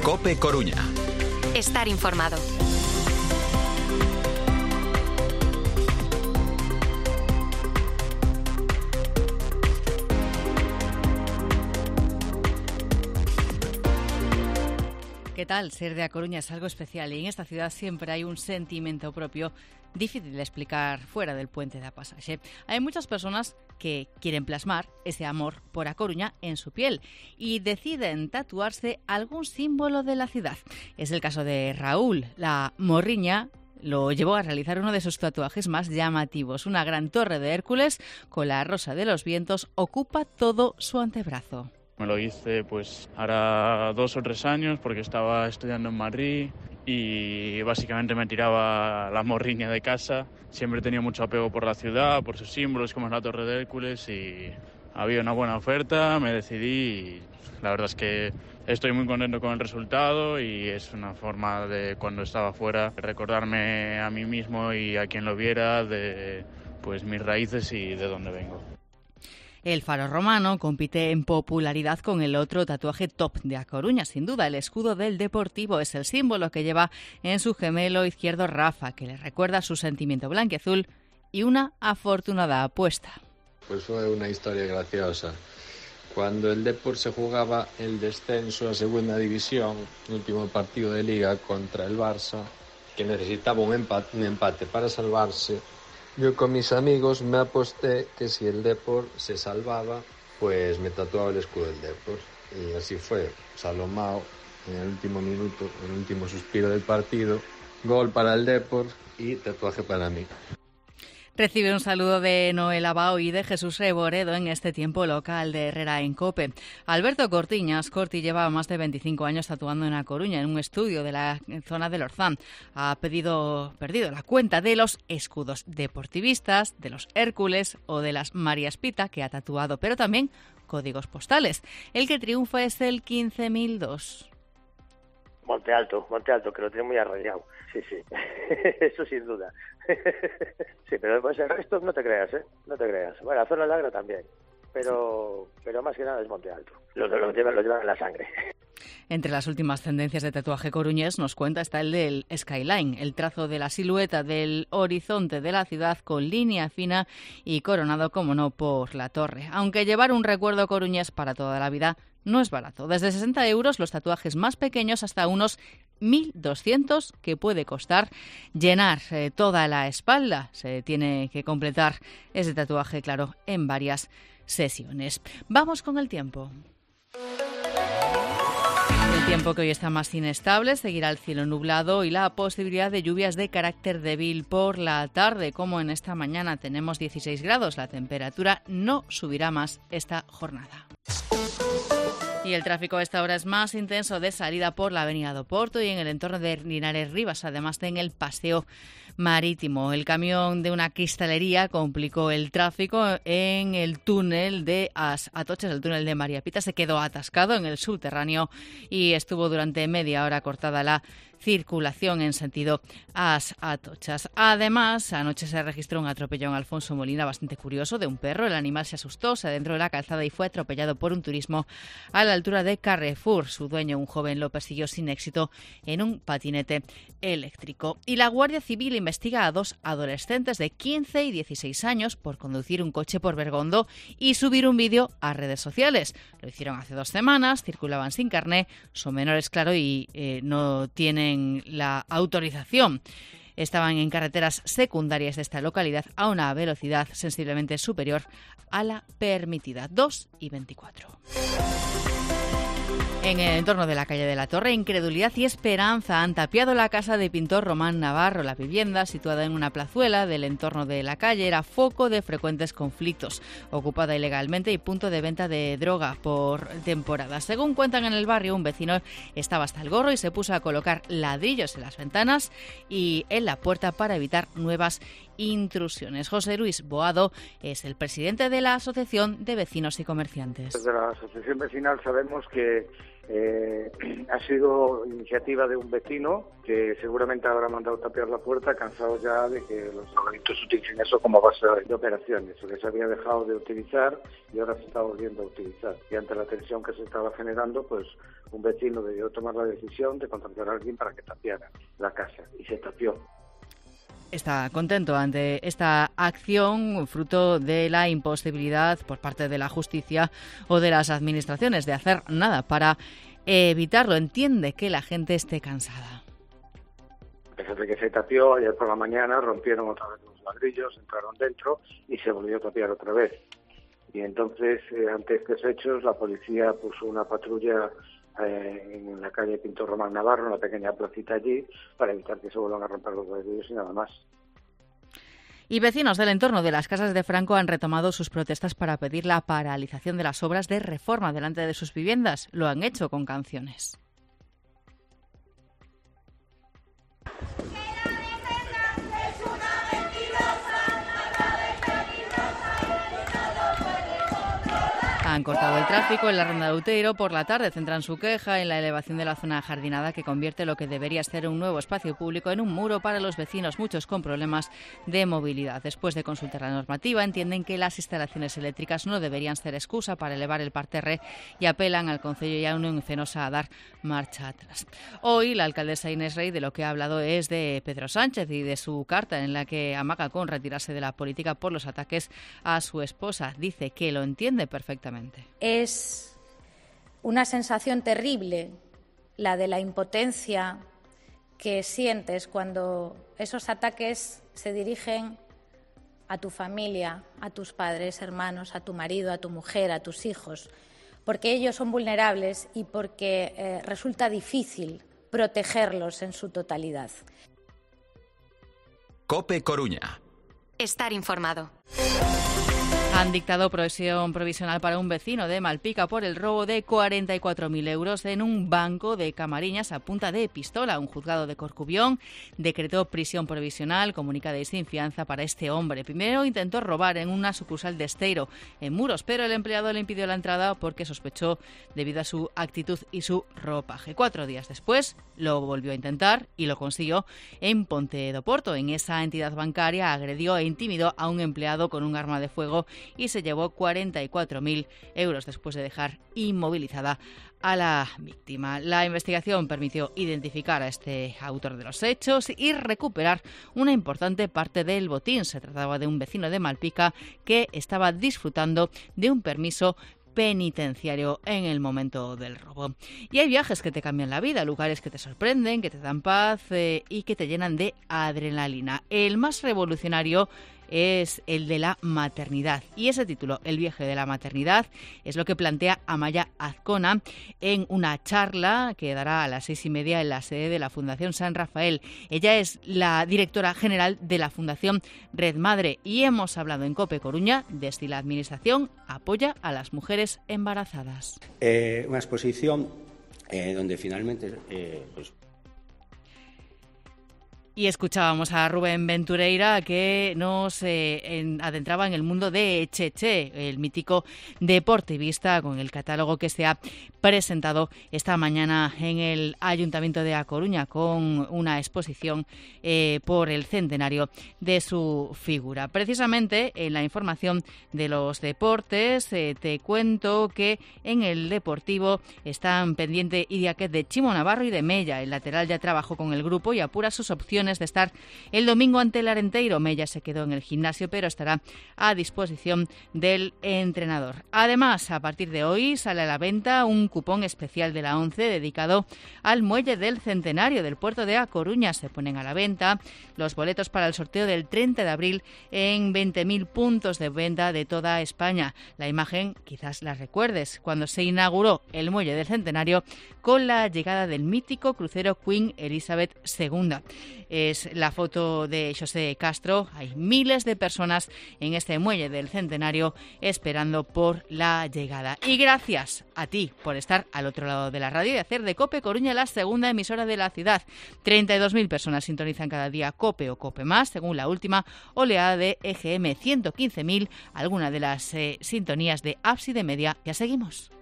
COPE Coruña. Estar informado. ¿Qué tal? Ser de A Coruña es algo especial y en esta ciudad siempre hay un sentimiento propio difícil de explicar fuera del puente da Pasaxe. Hay muchas personas que quieren plasmar ese amor por A Coruña en su piel y deciden tatuarse algún símbolo de la ciudad. Es el caso de Raúl. La morriña lo llevó a realizar uno de sus tatuajes más llamativos. Una gran torre de Hércules con la rosa de los vientos ocupa todo su antebrazo. Me lo hice pues ahora 2 o 3 años porque estaba estudiando en Madrid y básicamente me tiraba la morriña de casa. Siempre he tenido mucho apego por la ciudad, por sus símbolos como es la Torre de Hércules y había una buena oferta, me decidí y la verdad es que estoy muy contento con el resultado y es una forma de cuando estaba fuera recordarme a mí mismo y a quien lo viera de pues mis raíces y de dónde vengo. El faro romano compite en popularidad con el otro tatuaje top de A Coruña. Sin duda, el escudo del Deportivo es el símbolo que lleva en su gemelo izquierdo Rafa, que le recuerda su sentimiento blanquiazul y una afortunada apuesta. Pues fue una historia graciosa. Cuando el Depor se jugaba el descenso a segunda división, el último partido de Liga contra el Barça, que necesitaba un empate para salvarse, yo con mis amigos me aposté que si el Depor se salvaba, pues me tatuaba el escudo del Depor. Y así fue. Salomao, en el último minuto, en el último suspiro del partido, gol para el Depor y tatuaje para mí. Recibe un saludo de Noel Abao y de Jesús Reboredo en este tiempo local de Herrera en COPE. Alberto Cortiñas, Corti lleva más de 25 años tatuando en A Coruña, en un estudio de la zona del Orzán. Ha perdido la cuenta de los escudos deportivistas, de los Hércules o de las Marías Pita que ha tatuado, pero también códigos postales. El que triunfa es el 15.002. Monte Alto, que lo tiene muy arraigado. Sí, eso sin duda. Sí, pero pues el resto no te creas, no te creas. Bueno, la zona del Agra también, pero más que nada es Monte Alto. Lo llevan en la sangre. Entre las últimas tendencias de tatuaje coruñés, nos cuenta, está el del skyline, el trazo de la silueta del horizonte de la ciudad con línea fina y coronado, como no, por la torre. Aunque llevar un recuerdo coruñés para toda la vida no es barato. Desde 60 euros los tatuajes más pequeños hasta unos 1.200 que puede costar llenar toda la espalda. Se tiene que completar ese tatuaje, claro, en varias sesiones. Vamos con el tiempo. El tiempo que hoy está más inestable, seguirá el cielo nublado y la posibilidad de lluvias de carácter débil por la tarde. Como en esta mañana tenemos 16 grados, la temperatura no subirá más esta jornada. Y el tráfico a esta hora es más intenso de salida por la avenida do Porto y en el entorno de Linares Rivas, además de en el paseo marítimo. El camión de una cristalería complicó el tráfico en el túnel de As Atoches, el túnel de María Pita, se quedó atascado en el subterráneo y estuvo durante media hora cortada la circulación en sentido As Atochas. Además, anoche se registró un atropellón en Alfonso Molina bastante curioso de un perro. El animal se asustó, se adentró en la calzada y fue atropellado por un turismo a la altura de Carrefour. Su dueño, un joven, lo persiguió sin éxito en un patinete eléctrico. Y la Guardia Civil investiga a 2 adolescentes de 15 y 16 años por conducir un coche por Bergondo y subir un vídeo a redes sociales. Lo hicieron hace 2 semanas, circulaban sin carné, son menores, claro, y no tienen la autorización. Estaban en carreteras secundarias de esta localidad a una velocidad sensiblemente superior a la permitida, 2 y 24. En el entorno de la calle de la Torre, incredulidad y esperanza han tapiado la casa de pintor Román Navarro. La vivienda, situada en una plazuela del entorno de la calle, era foco de frecuentes conflictos, ocupada ilegalmente y punto de venta de droga por temporada. Según cuentan en el barrio, un vecino estaba hasta el gorro y se puso a colocar ladrillos en las ventanas y en la puerta para evitar nuevas intrusiones. José Luis Boado es el presidente de la Asociación de Vecinos y Comerciantes. Desde la Asociación Vecinal sabemos que Ha sido iniciativa de un vecino que seguramente habrá mandado tapiar la puerta, cansado ya de que los drogadictos utilicen eso como base de operaciones, que se había dejado de utilizar y ahora se está volviendo a utilizar. Y ante la tensión que se estaba generando, pues un vecino debió tomar la decisión de contratar a alguien para que tapiara la casa, y se tapió. Está contento ante esta acción, fruto de la imposibilidad por parte de la justicia o de las administraciones de hacer nada para evitarlo. Entiende que la gente esté cansada. A pesar de que se tapió, ayer por la mañana rompieron otra vez los ladrillos, entraron dentro y se volvió a tapiar otra vez. Y entonces, ante estos hechos, la policía puso una patrulla en la calle Pintor Román Navarro, en la pequeña placita allí, para evitar que se vuelvan a romper los ladrillos y nada más. Y vecinos del entorno de las casas de Franco han retomado sus protestas para pedir la paralización de las obras de reforma delante de sus viviendas. Lo han hecho con canciones. Han cortado el tráfico en la ronda de Outeiro. Por la tarde centran su queja en la elevación de la zona ajardinada, que convierte lo que debería ser un nuevo espacio público en un muro para los vecinos, muchos con problemas de movilidad. Después de consultar la normativa, entienden que las instalaciones eléctricas no deberían ser excusa para elevar el parterre y apelan al Concello y a Unión Fenosa a dar marcha atrás. Hoy la alcaldesa Inés Rey de lo que ha hablado es de Pedro Sánchez y de su carta en la que amaga con retirarse de la política por los ataques a su esposa. Dice que lo entiende perfectamente. Es una sensación terrible la de la impotencia que sientes cuando esos ataques se dirigen a tu familia, a tus padres, hermanos, a tu marido, a tu mujer, a tus hijos, porque ellos son vulnerables y porque resulta difícil protegerlos en su totalidad. COPE Coruña. Estar informado. Han dictado prisión provisional para un vecino de Malpica por el robo de 44.000 euros en un banco de Camariñas a punta de pistola. Un juzgado de Corcubión decretó prisión provisional, comunica de sin fianza para este hombre. Primero intentó robar en una sucursal de Esteiro, en Muros, pero el empleado le impidió la entrada porque sospechó debido a su actitud y su ropaje. 4 días después lo volvió a intentar y lo consiguió en Ponte do Porto. En esa entidad bancaria agredió e intimidó a un empleado con un arma de fuego y se llevó 44.000 euros después de dejar inmovilizada a la víctima. La investigación permitió identificar a este autor de los hechos y recuperar una importante parte del botín. Se trataba de un vecino de Malpica que estaba disfrutando de un permiso penitenciario en el momento del robo. Y hay viajes que te cambian la vida, lugares que te sorprenden, que te dan paz y que te llenan de adrenalina. El más revolucionario es el de la maternidad. Y ese título, El viaje de la maternidad, es lo que plantea Amaya Azcona en una charla que dará a las 6:30 en la sede de la Fundación San Rafael. Ella es la directora general de la Fundación Red Madre y hemos hablado en COPE Coruña de si la Administración apoya a las mujeres embarazadas. Una exposición donde finalmente Y escuchábamos a Rubén Ventureira que nos adentraba en el mundo de Cheche, el mítico deportivista, con el catálogo que se ha presentado esta mañana en el Ayuntamiento de A Coruña con una exposición por el centenario de su figura. Precisamente en la información de los deportes te cuento que en el Deportivo están pendiente Idiáquez de Chimo Navarro y de Mella. El lateral ya trabajó con el grupo y apura sus opciones de estar el domingo ante el Arenteiro. Mella se quedó en el gimnasio, pero estará a disposición del entrenador. Además, a partir de hoy sale a la venta un cupón especial de la ONCE dedicado al muelle del centenario del puerto de A Coruña. Se ponen a la venta los boletos para el sorteo del 30 de abril en 20.000 puntos de venta de toda España. La imagen quizás la recuerdes cuando se inauguró el muelle del centenario con la llegada del mítico crucero Queen Elizabeth II. Es la foto de José Castro. Hay miles de personas en este muelle del centenario esperando por la llegada. Y gracias a ti por estar al otro lado de la radio y hacer de COPE Coruña la segunda emisora de la ciudad. 32.000 personas sintonizan cada día COPE o COPE Más, según la última oleada de EGM. 115.000, alguna de las sintonías de Ábside Media. Ya seguimos.